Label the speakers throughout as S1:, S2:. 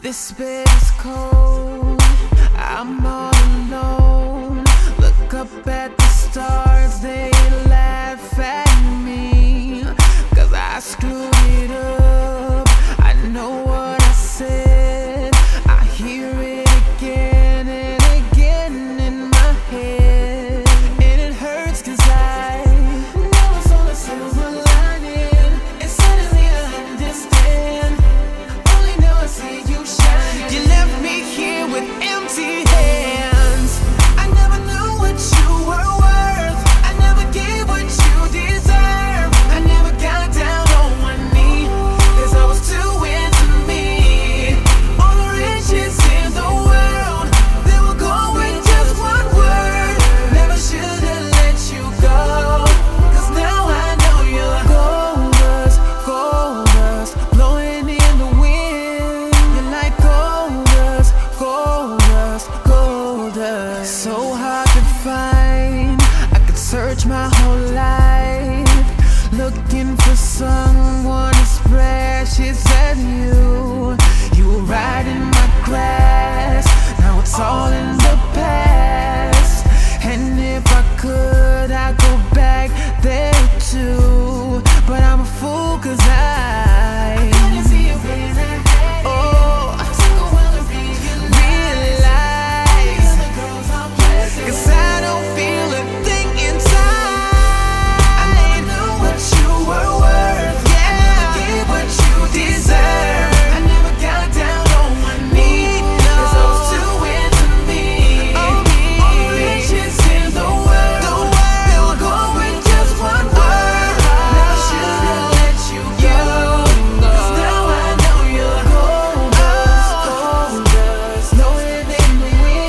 S1: This bed is cold, I'm all alone. Look up at the stars, they laugh at me, 'cause I screwed it up. I know what I said, I hear it again and again in my head. And it hurts 'cause I know it's all a silver lining, and suddenly I understand. Only now I see you shining. You left me here with empty hands. I never knew what you were worth, I never gave what you deserve. I never got down on one knee, 'cause I was too into me. All the riches in the world, they will go with just one word. Never should've let you go, 'cause now I know you're gold dust, blowing in the wind. You're like gold dust, gold dust. So hard to find, I could search my whole life, looking for someone as precious as you. You were right in my grass, now it's all in the past. And if I could, I'd go back there too. But I'm a fool 'cause I couldn't see you when I had it. Oh, I took a while to realize, 'cause I don't feel a thing inside. I never knew what you were worth, I never gave what you deserve. I never got down on one knee, 'cause I was too into me. All the riches in the world, they will go with just one word. Never should've let you go, 'cause now I know you're gold dust, blowing in the wind.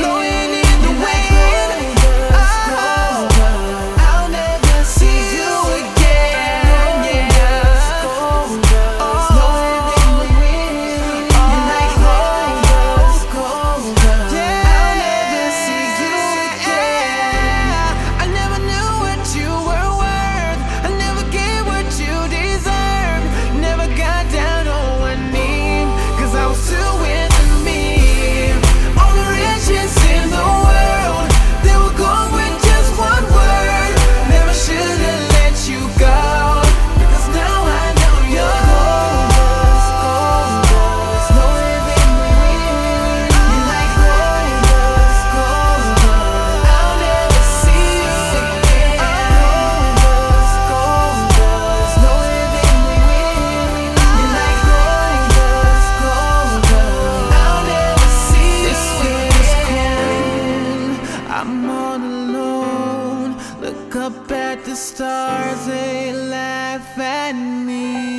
S1: I'll never see you again. Gold dust, blowing in the wind. You're like gold dust, I'll never see you again. I never knew what you were worth, I never gave what you deserved. Never got down on one knee, 'cause I was too into me. All the riches in the world, they will go with just one word. Never should've let you go, because now I know you're gold dust, blowing in the wind. You're like gold dust, I'll never see you again. Gold dust, blowing in the wind. You're like gold dust, I'll never see you again. I'm all alone, look up at the stars, they laugh at me.